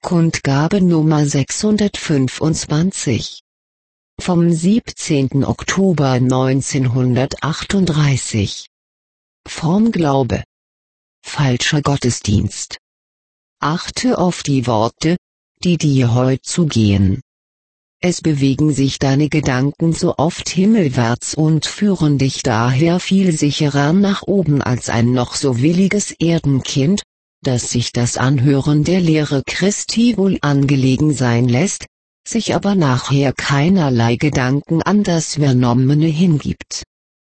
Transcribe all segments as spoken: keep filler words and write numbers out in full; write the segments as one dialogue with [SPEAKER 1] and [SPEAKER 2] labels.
[SPEAKER 1] Kundgabe Nummer sechshundertfünfundzwanzig. Vom siebzehnten Oktober neunzehnhundertachtunddreißig. Vom Glaube. Falscher Gottesdienst. Achte auf die Worte, die dir heut zugehen. Es bewegen sich deine Gedanken so oft himmelwärts und führen dich daher viel sicherer nach oben als ein noch so williges Erdenkind, dass sich das Anhören der Lehre Christi wohl angelegen sein lässt, sich aber nachher keinerlei Gedanken an das Vernommene hingibt.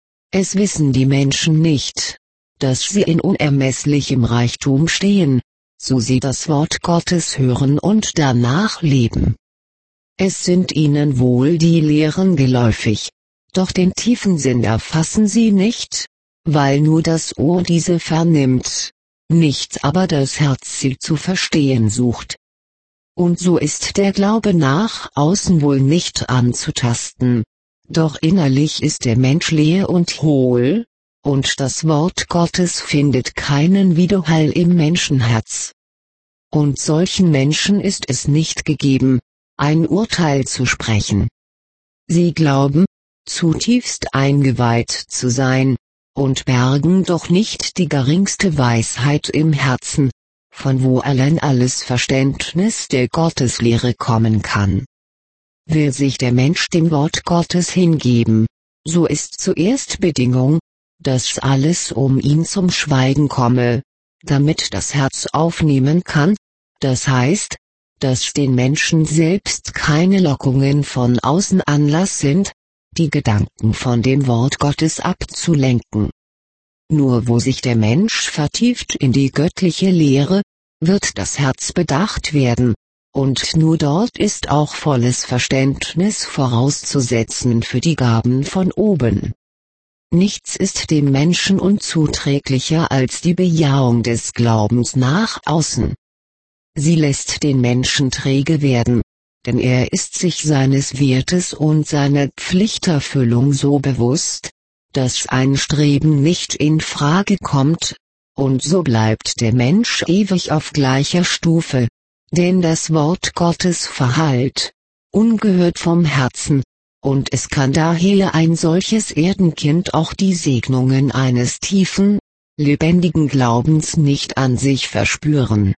[SPEAKER 1] Es wissen die Menschen nicht, dass sie in unermesslichem Reichtum stehen, so sie das Wort Gottes hören und danach leben. Es sind ihnen wohl die Lehren geläufig, doch den tiefen Sinn erfassen sie nicht, weil nur das Ohr diese vernimmt, nicht aber das Herz sie zu verstehen sucht. Und so ist der Glaube nach außen wohl nicht anzutasten, doch innerlich ist der Mensch leer und hohl, und das Wort Gottes findet keinen Widerhall im Menschenherz. Und solchen Menschen ist es nicht gegeben, ein Urteil zu sprechen. Sie glauben, zutiefst eingeweiht zu sein, und bergen doch nicht die geringste Weisheit im Herzen, von wo allein alles Verständnis der Gotteslehre kommen kann. Will sich der Mensch dem Wort Gottes hingeben, so ist zuerst Bedingung, dass alles um ihn zum Schweigen komme, damit das Herz aufnehmen kann, das heißt, dass den Menschen selbst keine Lockungen von außen Anlass sind, die Gedanken von dem Wort Gottes abzulenken. Nur wo sich der Mensch vertieft in die göttliche Lehre, wird das Herz bedacht werden, und nur dort ist auch volles Verständnis vorauszusetzen für die Gaben von oben. Nichts ist dem Menschen unzuträglicher als die Bejahung des Glaubens nach außen. Sie lässt den Menschen träge werden, denn er ist sich seines Wertes und seiner Pflichterfüllung so bewusst, dass ein Streben nicht in Frage kommt, und so bleibt der Mensch ewig auf gleicher Stufe, denn das Wort Gottes verhallt, ungehört vom Herzen, und es kann daher ein solches Erdenkind auch die Segnungen eines tiefen, lebendigen Glaubens nicht an sich verspüren.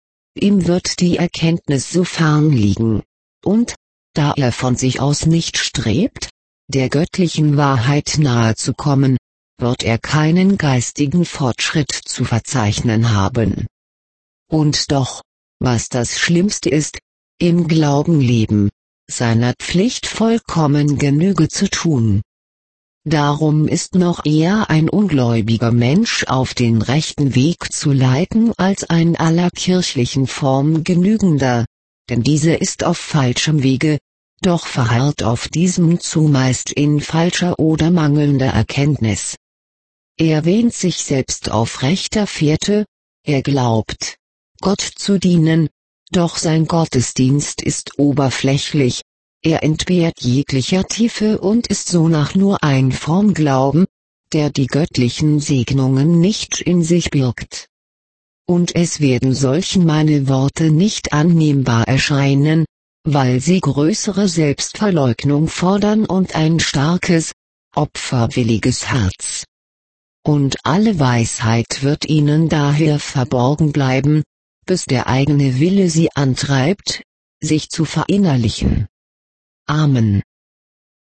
[SPEAKER 1] Ihm wird die Erkenntnis so fern liegen, und, da er von sich aus nicht strebt, der göttlichen Wahrheit nahe zu kommen, wird er keinen geistigen Fortschritt zu verzeichnen haben. Und doch, was das Schlimmste ist, im Glauben leben, seiner Pflicht vollkommen Genüge zu tun. Darum ist noch eher ein ungläubiger Mensch auf den rechten Weg zu leiten als ein aller kirchlichen Form genügender, denn diese ist auf falschem Wege, doch verharrt auf diesem zumeist in falscher oder mangelnder Erkenntnis. Er wähnt sich selbst auf rechter Fährte, er glaubt, Gott zu dienen, doch sein Gottesdienst ist oberflächlich, er entbehrt jeglicher Tiefe und ist sonach nur ein Formglauben, der die göttlichen Segnungen nicht in sich birgt. Und es werden solchen meine Worte nicht annehmbar erscheinen, weil sie größere Selbstverleugnung fordern und ein starkes, opferwilliges Herz. Und alle Weisheit wird ihnen daher verborgen bleiben, bis der eigene Wille sie antreibt, sich zu verinnerlichen. Amen.